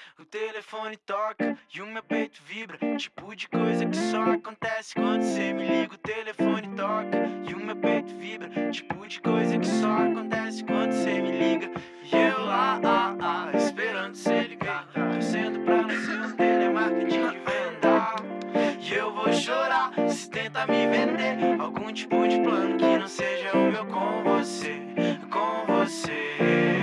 O telefone toca e o meu peito vibra, tipo de coisa que só acontece quando cê me liga. O telefone toca e o meu peito vibra, tipo de coisa que só acontece quando cê me liga. E eu lá, esperando cê ligar, torcendo pra não ser um telemarketing de venda. E eu vou chorar se tentar me vender algum tipo de plano que não seja o meu com você, com você.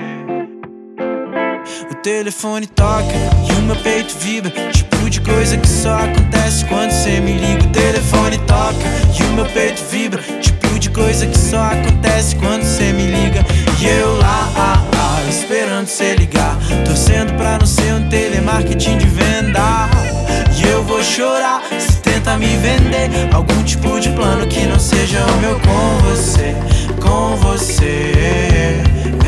O telefone toca e o meu peito vibra, tipo de coisa que só acontece quando cê me liga. O telefone toca e o meu peito vibra, tipo de coisa que só acontece quando cê me liga. E eu lá, esperando cê ligar, torcendo pra não ser um telemarketing de venda. E eu vou chorar se tenta me vender algum tipo de plano que não seja o meu com você, com você.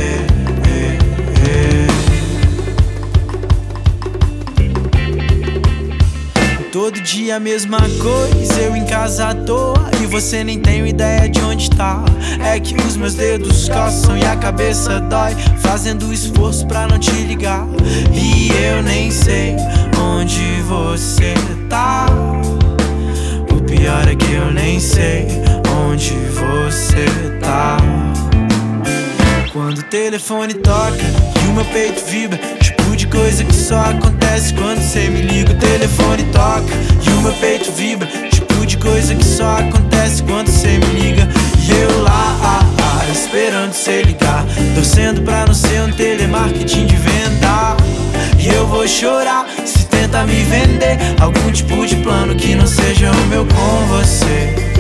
Todo dia a mesma coisa, eu em casa à toa e você nem tem ideia de onde tá. É que os meus dedos coçam e a cabeça dói, fazendo esforço pra não te ligar. E eu nem sei onde você tá. O pior é que eu nem sei onde você tá. Quando o telefone toca e o meu peito vibra, tipo de coisa que só acontece quando cê me liga. O telefone toca e o meu peito vibra, tipo de coisa que só acontece quando cê me liga. E eu lá, esperando cê ligar, torcendo pra não ser um telemarketing de venda. E eu vou chorar se tenta me vender algum tipo de plano que não seja o meu com você.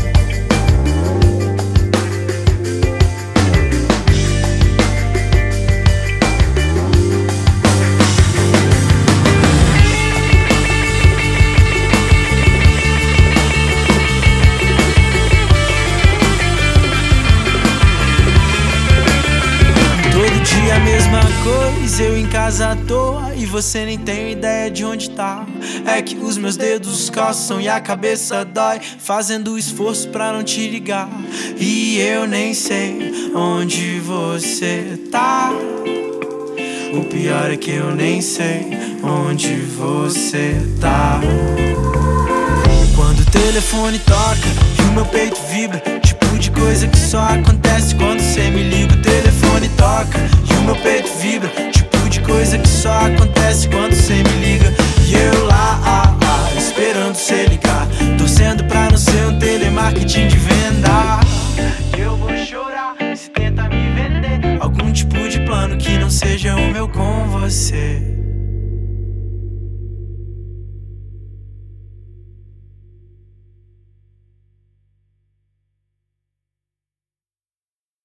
A mesma coisa, eu em casa à toa e você nem tem ideia de onde tá. É que os meus dedos coçam e a cabeça dói, fazendo esforço pra não te ligar. E eu nem sei onde você tá. O pior é que eu nem sei onde você tá. Quando o telefone toca e o meu peito vibra, tipo de coisa que só acontece quando cê me liga. O telefone toca e o meu peito vibra, tipo de coisa que só acontece quando cê me liga. E eu lá, esperando cê ligar, torcendo pra não ser um telemarketing de venda. E eu vou chorar se tenta me vender algum tipo de plano que não seja o meu com você.